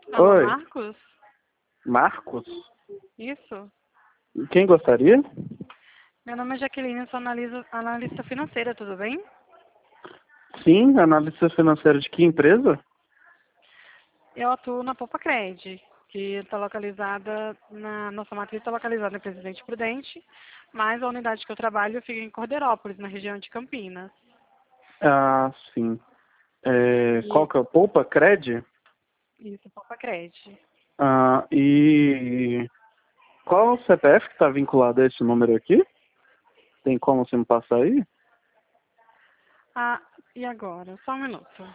Alô, Oi, Marcos? Marcos? Isso? Quem gostaria? Meu nome é Jaqueline, sou analista financeira, tudo bem? Sim, analista financeira de que empresa? Eu atuo na Popacred, que está localizada nossa matriz está localizada em Presidente Prudente, mas a unidade que eu trabalho fica em Corderópolis, na região de Campinas. Ah, sim. Qual E que é o Poupa Cred? isso, Popacred. Ah, e qual é o CPF que está vinculado a esse número aqui? Tem como você me passar aí? Ah, e agora? Só um minuto.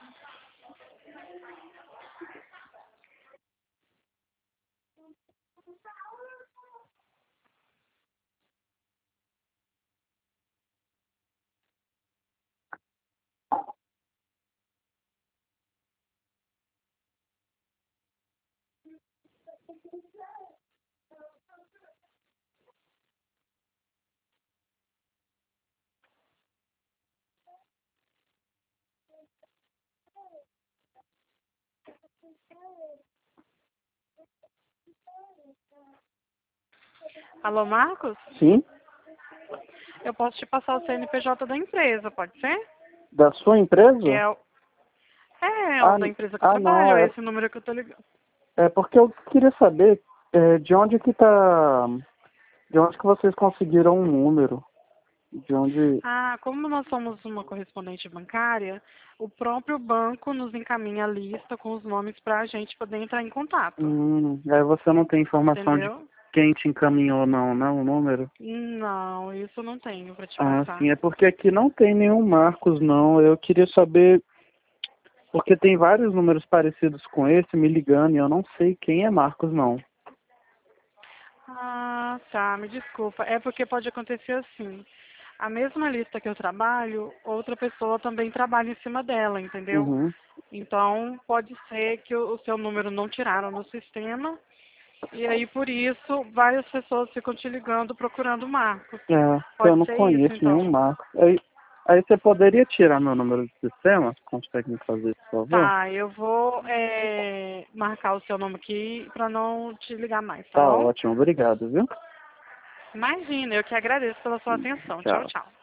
Alô, Marcos? Sim. Eu posso te passar o CNPJ da empresa, pode ser? Da sua Que empresa? é o Ah, da empresa que eu não, trabalho, é esse número que eu tô ligando. é porque eu queria saber de onde que tá, de onde que vocês conseguiram um número, de onde... Ah, como nós somos uma correspondente bancária, o próprio banco nos encaminha a lista com os nomes para a gente poder entrar em contato. Aí você não tem informação de Entendeu? quem te encaminhou, não, o número? Não, isso não tenho para te Ah, passar. sim, é porque aqui não tem nenhum Marcos, não. Eu queria saber, porque tem vários números parecidos com esse me ligando e eu não sei quem é Marcos, não. Ah, tá, me desculpa. É porque pode acontecer assim. A mesma lista que eu trabalho, outra pessoa também trabalha em cima dela, entendeu? Uhum. Então, pode ser que o seu número não tiraram no sistema. E aí, por isso, várias pessoas ficam te ligando procurando o Marcos. Eu Pode não ser isso, conheço nenhum então. Marcos. Aí você poderia tirar meu número do sistema? Consegue me fazer esse favor? Tá, eu vou marcar o seu nome aqui para não te ligar mais, tá Tá bom? ótimo, obrigado, viu? Imagina, eu que agradeço pela sua atenção. Tchau, Tchau. tchau.